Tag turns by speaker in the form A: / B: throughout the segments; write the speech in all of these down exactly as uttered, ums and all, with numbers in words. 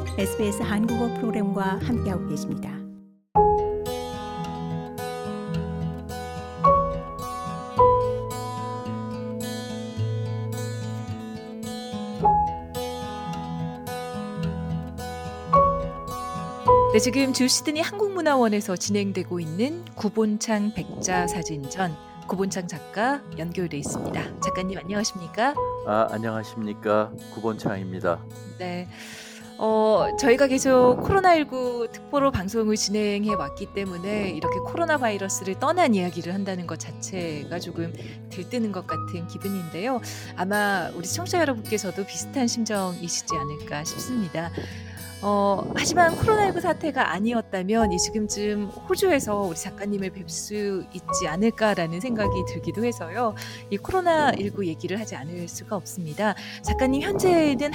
A: 에스비에스 한국어 프로그램과 함께하고 계십니다.
B: 네, 지금 주 시드니 한국문화원에서 진행되고 있는 구본창 백자사진전, 구본창 작가 연결돼 있습니다. 작가님 안녕하십니까?
C: 아, 안녕하십니까. 구본창입니다.
B: 네, 어, 저희가 계속 코로나십구 특보로 방송을 진행해 왔기 때문에 이렇게 코로나 바이러스를 떠난 이야기를 한다는 것 자체가 조금 들뜨는 것 같은 기분인데요. 아마 우리 청취자 여러분께서도 비슷한 심정이시지 않을까 싶습니다. 어, 하지만 코로나십구 사태가 아니었다면 이 지금쯤 호주에서 우리 작가님을 뵐 수 있지 않을까라는 생각이 들기도 해서요. 이 코로나십구 얘기를 하지 않을 수가 없습니다. 작가님 현재는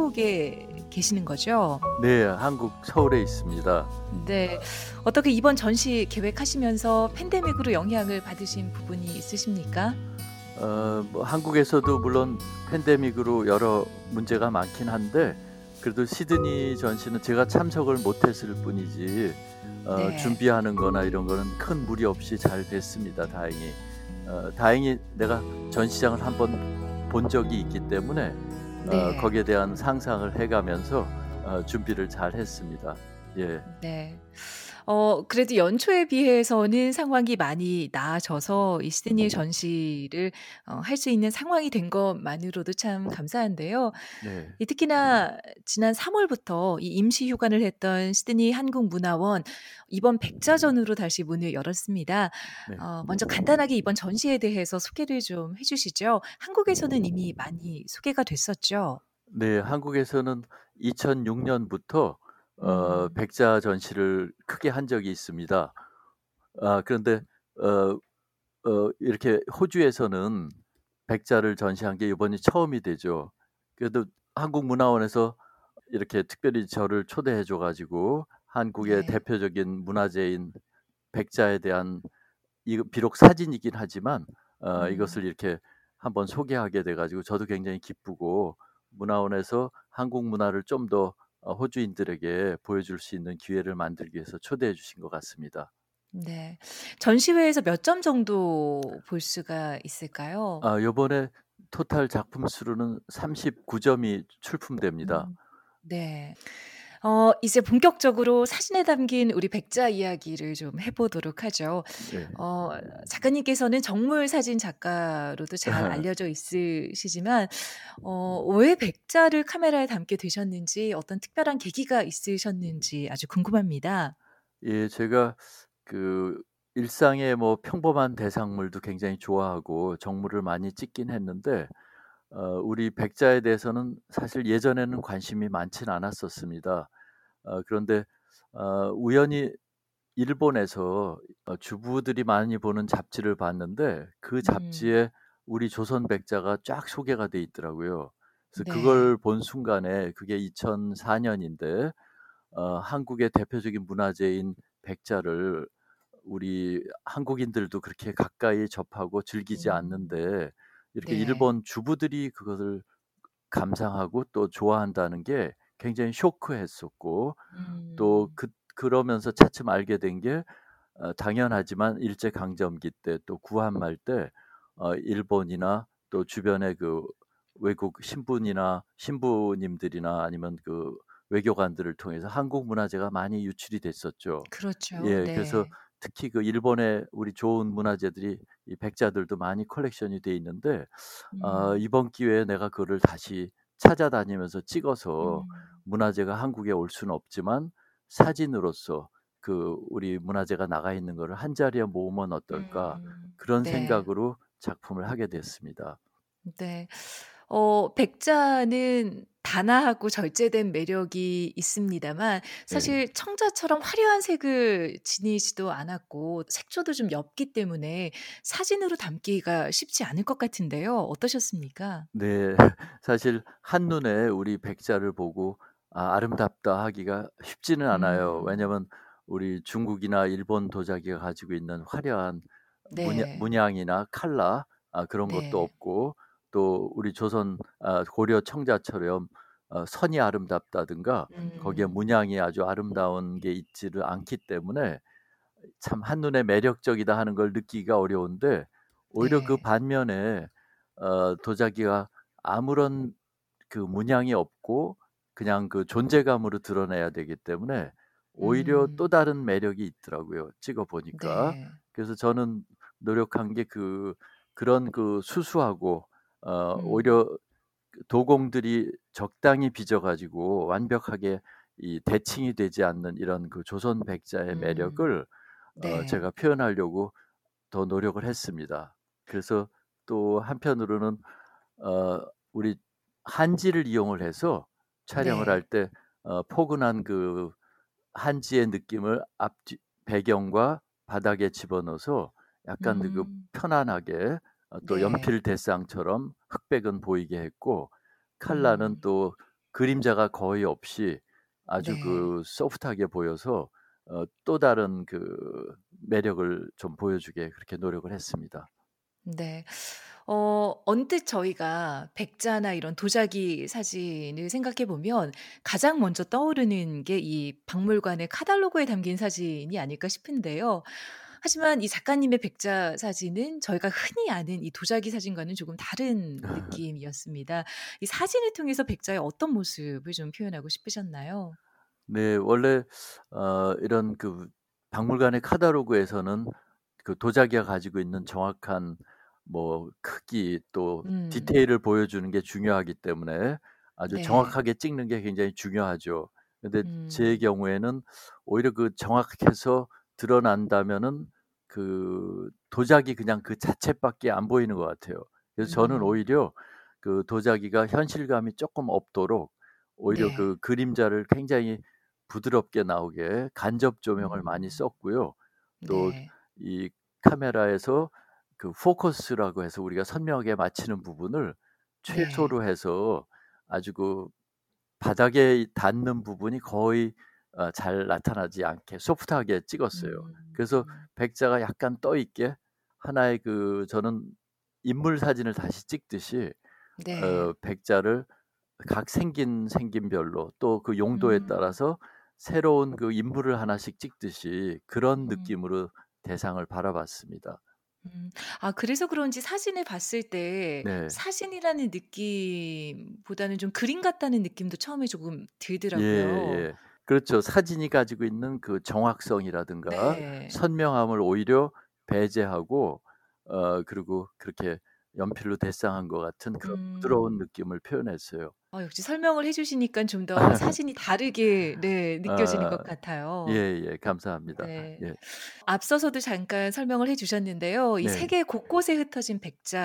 B: 한국에 계시는 거죠?
C: 네, 한국 서울에 있습니다.
B: 네. 어떻게 이번 전시 계획하시면서 팬데믹으로 영향을 받으신 부분이 있으십니까?
C: 어, 뭐 한국에서도 물론 팬데믹으로 여러 문제가 많긴 한데 그래도 시드니 전시는 제가 참석을 못했을 뿐이지 어,
B: 네.
C: 준비하는 거나 이런 거는 큰 무리 없이 잘 됐습니다. 다행히. 어, 다행히 내가 전시장을 한번 본 적이 있기 때문에
B: 네.
C: 어, 거기에 대한 상상을 해가면서 어, 준비를 잘 했습니다. 예.
B: 네. 어, 그래도 연초에 비해서는 상황이 많이 나아져서 이 시드니 전시를 어, 할 수 있는 상황이 된 것만으로도 참 감사한데요.
C: 네.
B: 이 특히나 지난 삼월부터 이 임시 휴관을 했던 시드니 한국문화원 이번 백자전으로 다시 문을 열었습니다.
C: 네.
B: 어, 먼저 간단하게 이번 전시에 대해서 소개를 좀 해주시죠. 한국에서는 이미 많이 소개가 됐었죠.
C: 네, 한국에서는 이천육 년부터 어,
B: 음,
C: 백자 전시를 크게 한 적이 있습니다. 아, 그런데 어, 어, 이렇게 호주에서는 백자를 전시한 게 이번이 처음이 되죠. 그래도 한국문화원에서 이렇게 특별히 저를 초대해 줘가지고 한국의
B: 네.
C: 대표적인 문화재인 백자에 대한 이거 비록 사진이긴 하지만 어,
B: 음.
C: 이것을 이렇게 한번 소개하게 돼가지고 저도 굉장히 기쁘고 문화원에서 한국 문화를 좀 더 어, 호주인들에게 보여줄 수 있는 기회를 만들기 위해서 초대해 주신 것 같습니다.
B: 네. 전시회에서 몇 점 정도 볼 수가 있을까요?
C: 아, 요번에 토탈 작품 수로는 삼십구 점이 출품됩니다.
B: 음. 네. 어, 이제 본격적으로 사진에 담긴 우리 백자 이야기를 좀 해보도록 하죠.
C: 네.
B: 어, 작가님께서는 정물 사진 작가로도 잘 알려져 있으시지만, 어, 왜 백자를 카메라에 담게 되셨는지, 어떤 특별한 계기가 있으셨는지 아주 궁금합니다.
C: 예, 제가 그 일상의 뭐 평범한 대상물도 굉장히 좋아하고 정물을 많이 찍긴 했는데 어, 우리 백자에 대해서는 사실 예전에는 관심이 많진 않았었습니다. 어, 그런데 어, 우연히 일본에서 어, 주부들이 많이 보는 잡지를 봤는데 그
B: 음,
C: 잡지에 우리 조선 백자가 쫙 소개가 돼 있더라고요. 그래서
B: 네.
C: 그걸 본 순간에 그게 이천사 년인데 어, 한국의 대표적인 문화재인 백자를 우리 한국인들도 그렇게 가까이 접하고 즐기지
B: 음,
C: 않는데 이렇게
B: 네.
C: 일본 주부들이 그것을 감상하고 또 좋아한다는 게 굉장히 쇼크했었고 또
B: 음,
C: 그 그러면서 차츰 알게 된 게 어, 당연하지만 일제 강점기 때 또 구한말 때 어, 일본이나 또 주변의 그 외국 신분이나 신부님들이나 아니면 그 외교관들을 통해서 한국 문화재가 많이 유출이 됐었죠.
B: 그렇죠.
C: 예, 그래서
B: 네.
C: 특히 그 일본의 우리 좋은 문화재들이 이 백자들도 많이 컬렉션이 돼 있는데 아,
B: 음,
C: 이번 기회에 내가 그거를 다시 찾아다니면서 찍어서
B: 음,
C: 문화재가 한국에 올 수는 없지만 사진으로서 그 우리 문화재가 나가 있는 거를 한 자리에 모으면 어떨까
B: 음,
C: 그런
B: 네.
C: 생각으로 작품을 하게 됐습니다.
B: 네. 어, 백자는 단아하고 절제된 매력이 있습니다만
C: 예.
B: 사실 청자처럼 화려한 색을 지니지도 않았고 색조도 좀 옅기 때문에 사진으로 담기가 쉽지 않을 것 같은데요. 어떠셨습니까?
C: 네. 사실 한눈에 우리 백자를 보고 '아 아름답다.' 하기가 쉽지는 않아요.
B: 음.
C: 왜냐면 우리 중국이나 일본 도자기가 가지고 있는 화려한 문양
B: 네.
C: 문양이나 컬러 아 그런 것도
B: 네.
C: 없고 또 우리 조선 아 고려 청자처럼 어 선이 아름답다든가 거기에
B: 음.
C: 문양이 아주 아름다운 게 있지를 않기 때문에 참 '한눈에 매력적이다.' 하는 걸 느끼기가 어려운데 오히려 그
B: 네.
C: 반면에 어 도자기가 아무런 그 문양이 없고 그냥 그 존재감으로 드러내야 되기 때문에 오히려 또
B: 음.
C: 다른 매력이 있더라고요, 찍어 보니까.
B: 네.
C: 그래서 저는 노력한 게 그 그런 그 수수하고 어
B: 음.
C: 오히려 그 도공들이 적당히 빚어 가지고 완벽하게 이 대칭이 되지 않는 이런 그 조선 백자의
B: 음.
C: 매력을 어
B: 네.
C: 제가 표현하려고 더 노력을 했습니다. 그래서 또 한편으로는 어 우리 한지를 이용을 해서 촬영을 할
B: 네.
C: 때 어 포근한 그 한지의 느낌을 앞뒤 배경과 바닥에 집어넣어서 약간 그
B: 음.
C: 편안하게 어 또
B: 네.
C: 연필 대상처럼 흑백은 보이게 했고 칼라는
B: 음.
C: 또 그림자가 거의 없이 아주
B: 네.
C: 그 소프트하게 보여서 어 또 다른 그 매력을 좀 보여주게 그렇게 노력을 했습니다.
B: 네. 어 언뜻 저희가 백자나 이런 도자기 사진을 생각해 보면 가장 먼저 떠오르는 게 이 박물관의 카탈로그에 담긴 사진이 아닐까 싶은데요. 하지만 이 작가님의 백자 사진은 저희가 흔히 아는 이 도자기 사진과는 조금 다른 느낌이었습니다. 이 사진을 통해서 백자의 어떤 모습을 좀 표현하고 싶으셨나요?
C: 네. 원래 어 이런 그 박물관의 카탈로그에서는 그 도자기가 가지고 있는 정확한 뭐 크기 또
B: 음.
C: 디테일을 보여주는 게 중요하기 때문에 아주
B: 네.
C: 정확하게 찍는 게 굉장히 중요하죠. 근데 제
B: 음.
C: 경우에는 오히려 그 정확해서 드러난다면은 그 도자기 그냥 그 자체밖에 안 보이는 것 같아요. 그래서 저는
B: 음.
C: 오히려 그 도자기가 현실감이 쪼끔 없도록 오히려
B: 네.
C: 그 그림자를 굉장히 부드럽게 나오게 간접 조명을 많이
B: 음.
C: 썼고요. 또
B: 네.
C: 이 카메라에서 그 포커스라고 해서 우리가 선명하게 맞추는 부분을
B: 네.
C: 최소로 해서 아주 그 바닥에 닿는 부분이 거의 어 잘 나타나지 않게 소프트하게 찍었어요. 그래서
B: 음.
C: 백자가 약간 떠 있게 하나의 그 저는 인물 사진을 다시 찍듯이
B: 네.
C: 어 백자를 각 생긴 생김별로 또 그 용도에
B: 음.
C: 따라서 새로운 그 인물을 하나씩 찍듯이 그런
B: 음.
C: 느낌으로 대상을 바라봤습니다.
B: 음. 아 그래서 그런지 사진을 봤을 때
C: 네.
B: 사진이라는 느낌보다는 좀 그림 같다는 느낌도 처음에 조금 들더라고요.
C: 예예. 그렇죠. 사진이 가지고 있는 그 정확성이라든가
B: 네.
C: 선명함을 오히려 배제하고 어 그리고 그렇게 연필로 대상한 것 같은 그런 부드러운
B: 음.
C: 느낌을 표현했어요.
B: 아 역시 설명을 해 주시니깐 좀 더 사진이 다르게 네 느껴지는
C: 아
B: 것 같아요.
C: 예예. 감사합니다.
B: 네.
C: 예.
B: 앞서서도 잠깐 설명을 해 주셨는데요. 이
C: 네.
B: 세계 곳곳에 흩어진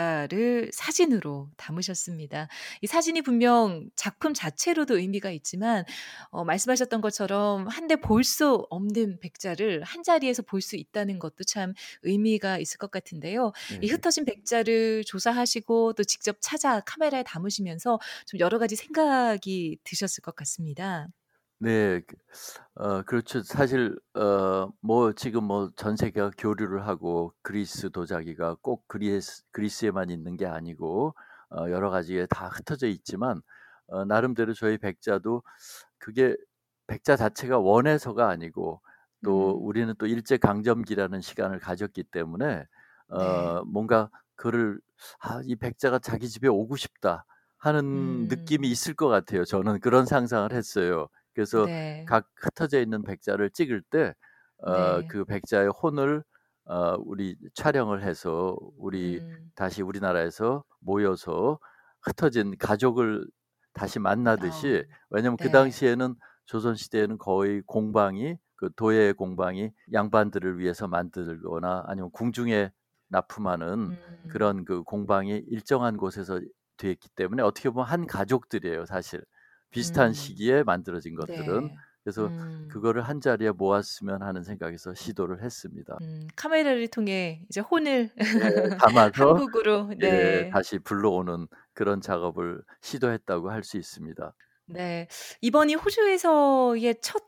B: 백자를 사진으로 담으셨습니다. 이 사진이 분명 작품 자체로도 의미가 있지만 어 말씀하셨던 것처럼 한데 볼 수 없는 백자를 한자리에서 볼 수 있다는 것도 참 의미가 있을 것 같은데요. 이
C: 네.
B: 흩어진 백자를 조사하시고 또 직접 찾아 카메라에 담으시면서 좀 여러 가지 생각이 드셨을 것 같습니다.
C: 네. 그 어 그렇죠. 사실 어 뭐 지금 뭐 전 세계가 교류를 하고 그리스 도자기가 꼭 그리스 그리스에만 있는 게 아니고 어 여러 가지에 다 흩어져 있지만 어 나름대로 저희 백자도 그게 백자 자체가 원해서가 아니고 또
B: 음.
C: 우리는 또 일제 강점기라는 시간을 가졌기 때문에
B: 네.
C: 어 뭔가 그를 '아 이 백자가 자기 집에 오고 싶다.' 하는 느낌이
B: 음.
C: 있을 것 같아요. 저는 그런 상상을 했어요. 그래서
B: 네.
C: 각 흩어져 있는 백자를 찍을 때 어
B: 네.
C: 그 백자의 혼을 어 우리 촬영을 해서 우리
B: 음.
C: 다시 우리나라에서 모여서 흩어진 가족을 다시
B: 어.
C: 만나듯이 왜냐면 그
B: 네.
C: 당시에는 조선 시대에는 거의 공방이 그 도예 공방이 양반들을 위해서 만들거나 아니면 궁중에 납품하는
B: 음.
C: 그런 그 공방이 일정한 곳에서 돼 있기 때문에 어떻게 보면 한 가족들이에요 사실. 비슷한
B: 음.
C: 시기에 만들어진 것들은.
B: 네.
C: 그래서
B: 음.
C: 그거를 한자리에 모았으면 하는 생각에서 시도를 했습니다.
B: 음. 카메라를 통해 이제 혼을
C: 네. 담아서
B: 한국으로
C: 예
B: 네.
C: 다시 불러오는 그런 작업을 시도했다고 할 수 있습니다.
B: 네. 이번이 호주에서의 첫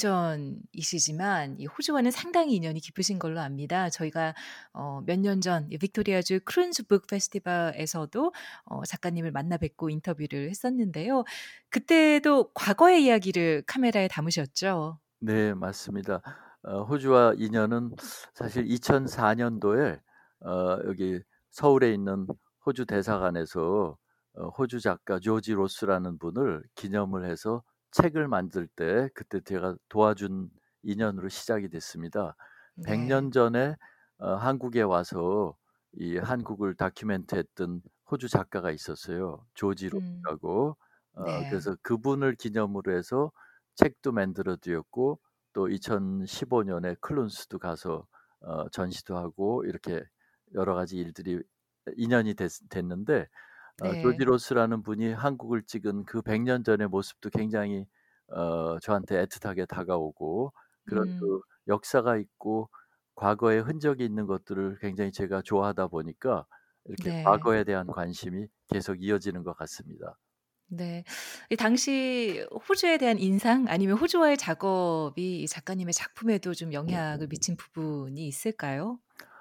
B: 개인전이시지만 이 호주와는 상당히 인연이 깊으신 걸로 압니다. 저희가 어 몇 년 전 이 빅토리아주 크룬즈 북 페스티벌에서도 어 작가님을 만나 뵙고 인터뷰를 했었는데요. 그때도 과거의 이야기를 카메라에 담으셨죠?
C: 네, 맞습니다. 어 호주와 인연은 사실 이천사 년도에 어 여기 서울에 있는 호주 대사관에서 어 호주 작가 조지 로스라는 분을 기념을 해서 책을 만들 때 그때 제가 도와준 인연으로 시작이 됐습니다. 백 년
B: 네.
C: 전에 어 한국에 와서 이 한국을 다큐멘트했던 호주 작가가 있었어요. 조지
B: 음.
C: 로스라고. 어
B: 네.
C: 그래서 그분을 기념으로 해서 책도 만들어 드렸고 또 이천십오 년에 클룬스도 가서 어 전시도 하고 이렇게 여러 가지 일들이 인연이 됐 됐는데 어 조지
B: 네.
C: 로스라는 분이 한국을 찍은 그 백 년 전의 모습도 굉장히 어 저한테 애틋하게 다가오고 그런
B: 음.
C: 그 역사가 있고 과거에 흔적이 있는 것들을 굉장히 제가 좋아하다 보니까 이렇게
B: 네.
C: 과거에 대한 관심이 계속 이어지는 것 같습니다.
B: 네. 이 당시 호주에 대한 인상 아니면 호주와의 작업이 이 작가님의 작품에도 좀 영향을 미친 부분이 있을까요?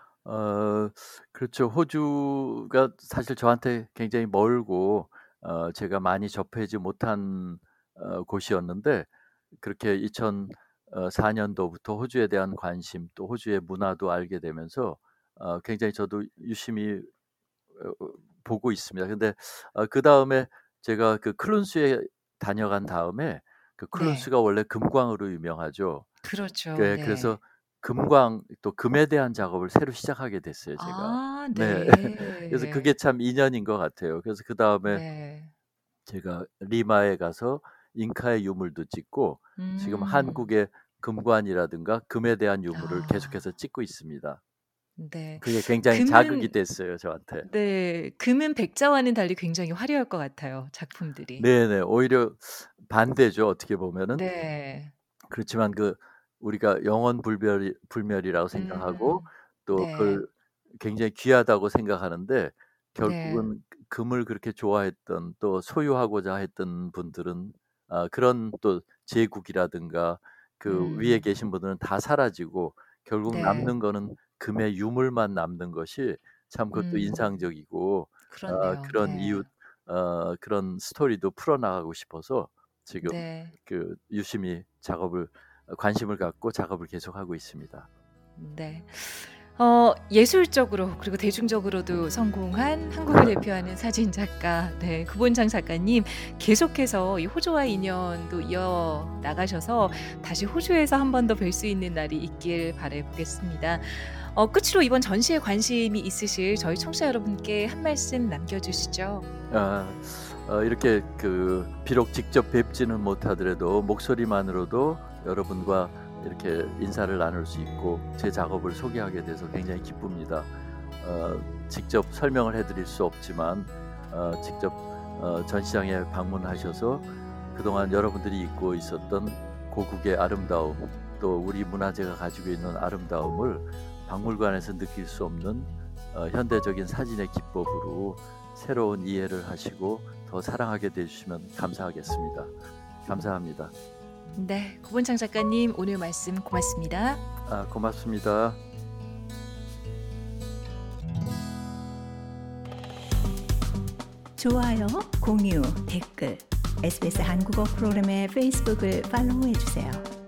C: 어 그렇죠. 호주가 사실 저한테 굉장히 멀고 어 제가 많이 접하지 못한 어 곳이었는데 그렇게 이천사 년도부터 호주에 대한 관심 또 호주의 문화도 알게 되면서 어 굉장히 저도 유심히 어 어 보고 있습니다. 근데 어 그다음에 제가 그 클룬스에 다녀간 다음에 그
B: 네.
C: 클룬스가 원래 금광으로 유명하죠.
B: 그렇죠.
C: 네, 그래서
B: 네.
C: 금광 또 금에 대한 작업을 새로 시작하게 됐어요, 제가.
B: 아
C: 네. 그래서 그게
B: 네.
C: 참 인연인 것 같아요. 그래서 그다음에
B: 네.
C: 제가 리마에 가서 잉카의 유물도 찍고 지금
B: 음.
C: 한국의 금관이라든가 금에 대한 유물을
B: 아.
C: 계속해서 찍고 있습니다.
B: 네.
C: 그게 굉장히 자극이
B: 금은
C: 됐어요, 저한테.
B: 네. 금은 백자와는 달리 굉장히 화려할 것 같아요, 작품들이.
C: 네네. 오히려 반대죠, 어떻게 보면은.
B: 네.
C: 그렇지만 그 우리가 영원 불멸이 불멸이라고 생각하고
B: 음.
C: 또
B: 네.
C: 그걸 굉장히 귀하다고 생각하는데
B: 네.
C: 결국은 금을 그렇게 좋아했던 또 소유하고자 했던 분들은 아 그런 또 제국이라든가 그 위에
B: 음.
C: 계신 분들은 다 사라지고 결국
B: 네.
C: 남는 거는 금의 유물만 남는 것이 참 그것도
B: 음.
C: 인상적이고 어
B: 그렇네요.
C: 그런 이유
B: 네.
C: 어 그런 스토리도 풀어나가고 싶어서 지금
B: 네.
C: 그 유심히 작업을 어 관심을 갖고 작업을 계속하고 있습니다.
B: 네. 어 예술적으로 그리고 대중적으로도 성공한 한국을 대표하는 사진작가 네 구본창 작가님 계속해서 이 호주와의 인연도 이어나가셔서 다시 호주에서 한 번 더 뵐 수 있는 날이 있길 바라 보겠습니다. 어 끝으로 이번 전시에 관심이 있으실 저희 청취자 여러분께 한 말씀 남겨 주시죠.
C: 아 어 이렇게 그 비록 직접 뵙지는 못하더라도 목소리만으로도 여러분과 이렇게 인사를 나눌 수 있고 제 작업을 소개하게 돼서 굉장히 기쁩니다. 어 직접 설명을 해 드릴 수 없지만 어 직접 어 전시장에 방문하셔서 그동안 여러분들이 잊고 있었던 고국의 아름다움 또 우리 문화재가 가지고 있는 아름다움을 박물관에서 느낄 수 없는 어 현대적인 사진의 기법으로 새로운 이해를 하시고 더 사랑하게 돼 주시면 감사하겠습니다. 감사합니다.
B: 네. 구본창 작가님 오늘 말씀 고맙습니다.
C: 아 고맙습니다.
A: 좋아요, 공유, 댓글, 에스비에스 한국어 프로그램의 페이스북을 팔로우해 주세요.